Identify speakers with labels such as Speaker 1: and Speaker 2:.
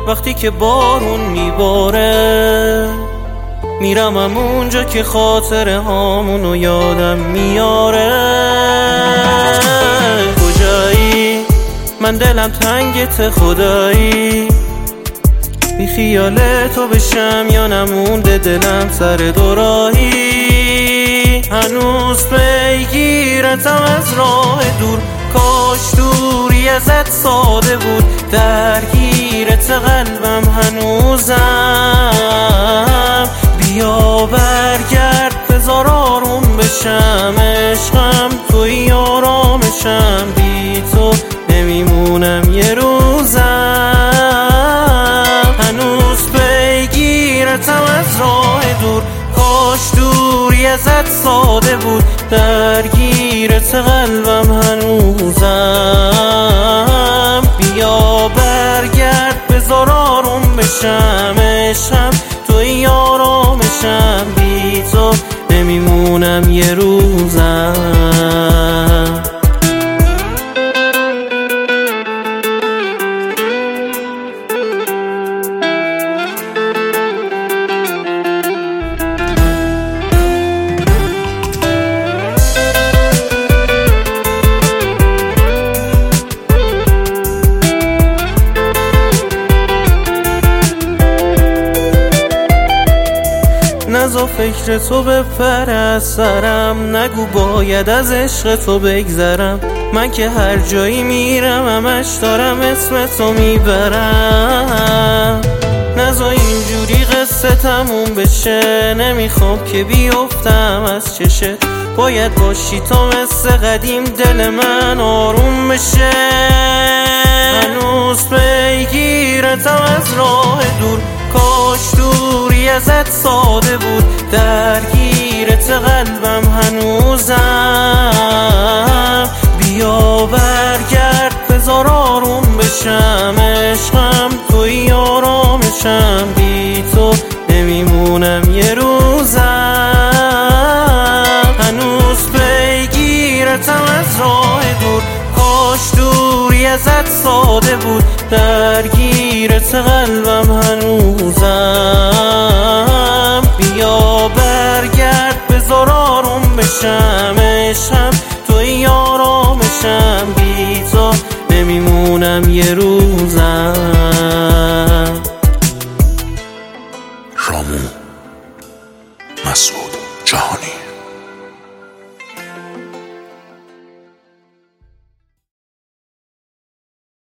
Speaker 1: وقتی که بارون میباره میرم همونجا که خاطره هامونو یادم میاره. کجایی؟ من دلم تنگت خدایی، بی خیال تو بشم یا نمونده دلم سر دوراهی. هنوز پیگیرتم از راه دور، کاش دوری ازت ساده بود. درگیرت قلبم هنوزم، بیا برگرد بذار آروم بشم. عشقم توی آرامشم، بی تو نمیمونم یه روزم. هنوز پیگیرتم از راه دور، کاش دوری ازت ساده بود. درگیرت قلبم هنوزم، بیا برگرد بذار آروم بشم. عشقم توی آرامشم، بی تو نمیمونم یه روزم. نزا فکر تو بپر از سرم، نگو باید از عشق تو بگذرم. من که هر جایی میرم همش دارم اسم تو میبرم. نزا اینجوری قصه تموم بشه، نمیخوام که بیفتم از چشت. باید باشی تا مثل قدیم دل من آروم بشه. هنوز پیگیرتم از راه دور، کاش دوری ازت ساده بود. درگیرت قلبم هنوزم، بیا برگرد بذار آروم بشم. عشقم توی آرامشم، بی تو نمیمونم یه روزم. هنوز پیگیرتم از راه دور، کاش دوری ازت ساده بود. درگیرت قلبم هنوزم، بیا برگرد بذار آروم بشم. عشقم توی آرامشم، بی تو نمیمونم یه روزم.
Speaker 2: رامو مسعود جهانی.